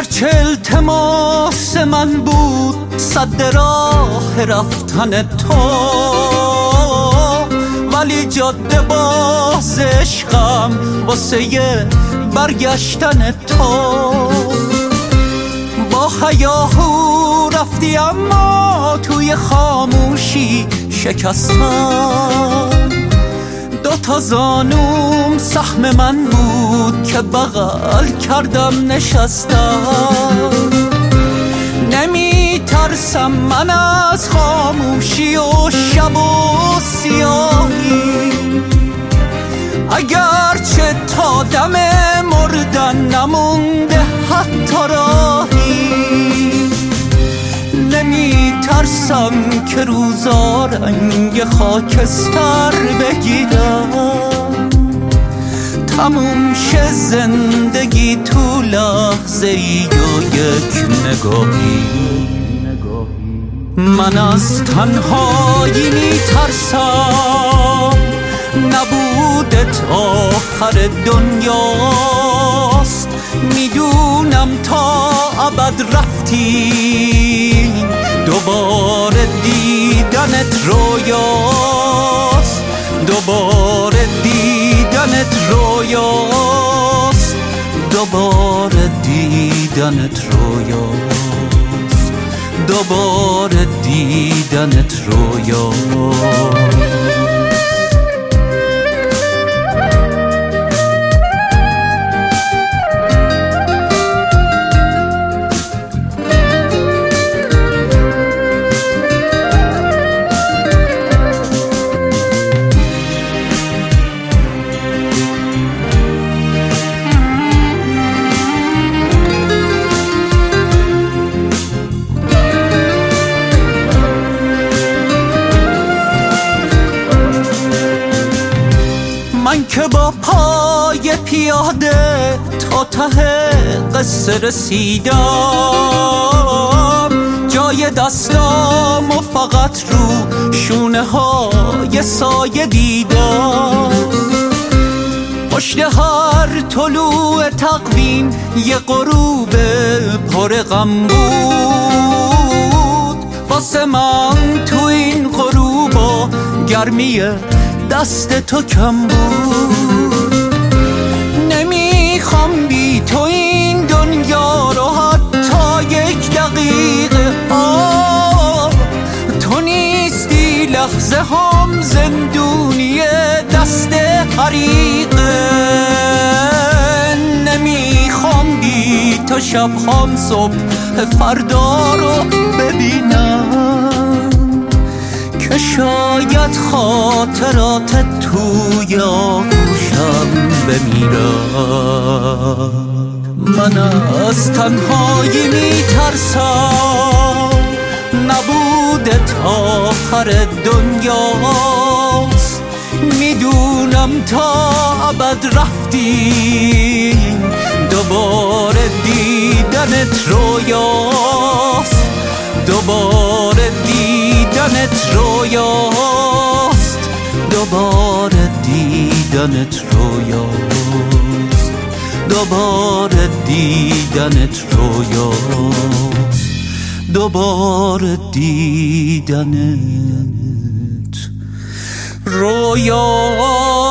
گرچه التماس من بود سد راه رفتن تو، ولی جاده باز عشقم واسه برگشتن تو. با هیاهو رفتی اما توی خاموشی شکستم. دوتا زانوم سهم من بود که بغل کردم نشستم. نمی ترسم من از خاموشی و شب و سیاهی، اگرچه تا دم مردن نمونده حتی راهی. نمی ترسم که روزا رنگ خاکستر بگیرم، تموم شه زندگی تو لحظه ای و یک نگاهی. من از تنهایی می ترسم، نبودت آخر دنیاست. میدونم تا ابد رفتی، دوباره دیدنت رویاست. دوباره دیدنت رویاست. دوباره دیدنت رویاست. دوباره دیدنت رویاست. من که با پای پیاده تا ته قصه رسیدم، جای دستام و فقط رو شونه های سایه دیدم. پشت هر طلوع تقویم یه غروب پر غم بود. واسه من تو این غروبا گرمی دست تو کم بود. نمیخوام بی تو این دنیا رو حتی یک دقیقه. تو نیستی لحظه هم زندونی دست حریقه. نمیخوام بی تو شب هم صبح فردا رو ببینم، که شاید خاطرات توی آغوشم بمیرم. من از تنهایی می ترسم، نبودت آخر دنیاست. میدونم تا ابد رفتی، دوباره دیدنت رویاست. دوباره دیدنت رویاست. دوباره دیدنت رویاست. دوباره دیدنت رویاست. دوباره دیدنت رویاست.